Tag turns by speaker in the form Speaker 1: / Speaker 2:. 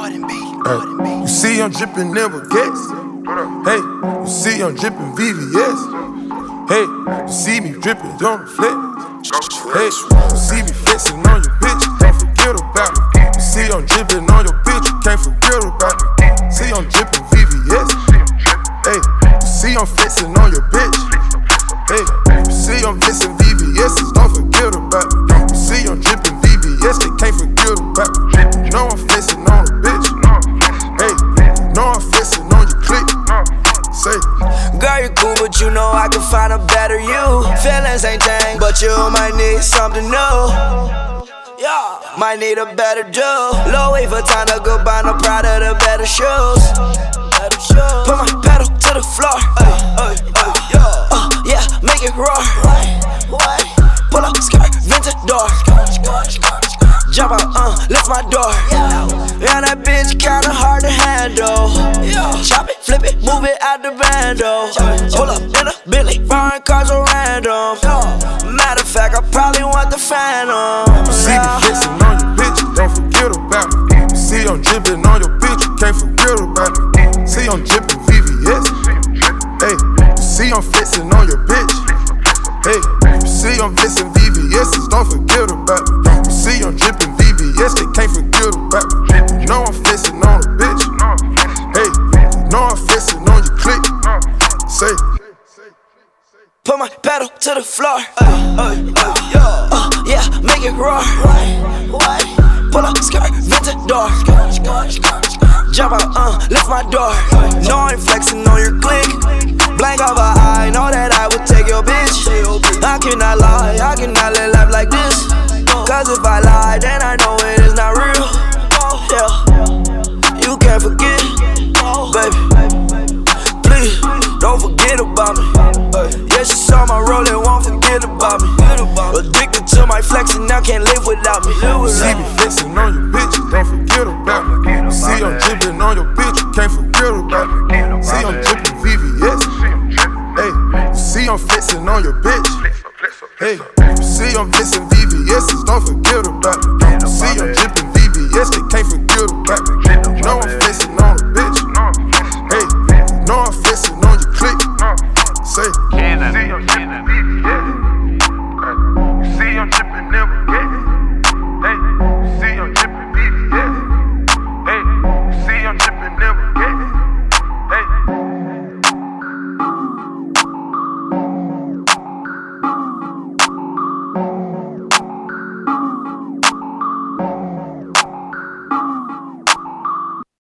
Speaker 1: Hey, you see I'm dripping never gets. Hey, you see I'm dripping VVS. Hey, you see me dripping on the flex. Hey, you see me flexing on your bitch, can't forget about me. You see I'm dripping on your bitch, you can't forget about me. See I'm dripping VVS. Hey, you see I'm flexing on your bitch. Hey, you see I'm flexing VVS, don't forget about me. You see I'm dripping VVS, they can't forget about me. You know I'm flexing on a bitch. Hey, you know I'm flexing on your clique. Say,
Speaker 2: girl, you cool, but you know I can find a better you. Feelings ain't thing, but you might need something new. Yeah, might need a better do. Low wait for time to go buy no Prada, the better shoes. Put my pedal to the floor. Yeah, make it roar. Pull up skirt, vintage door. Jump out, lift my door. Yeah, that bitch kinda hard to handle. Chop it, flip it, move it out the bando. Pull up in a Bentley, foreign cars are random. Matter of fact, I probably want the Phantom.
Speaker 1: you see me flexing on your bitch, don't forget about me. You see I'm dripping on your bitch, you can't forget about me. See I'm dripping VVS. Hey, you see I'm flexing on your bitch. Hey, you see I'm flexing VVS, don't forget about me. You see I'm dripping VVS, they can't forget about me. You know I'm flexing on a bitch. Hey, you know I'm flexing on your clique. Say,
Speaker 2: put my pedal to the floor. Yeah, make it roar. Pull up skirt, vintage door. Jump out, lift my door. No, I ain't flexing on your clique. Blank of an eye, know that I would take your bitch. I cannot lie, I cannot let life like this. Cause if I lie, then I know it is not real. Yeah, you can't forget, baby. Please, don't forget about me. Yeah, she saw my roll and won't forget about me. Addicted to my flexing, now can't live without me.
Speaker 1: See me flexing on your bitch, don't forget about me. See I'm dripping on your bitch, you can't forget about me. See I'm dripping VVS. Hey, you see I'm flexing on your bitch. Hey, you see I'm flexing VVS, don't forget about me. You see I'm dripping VVS, they can't forget.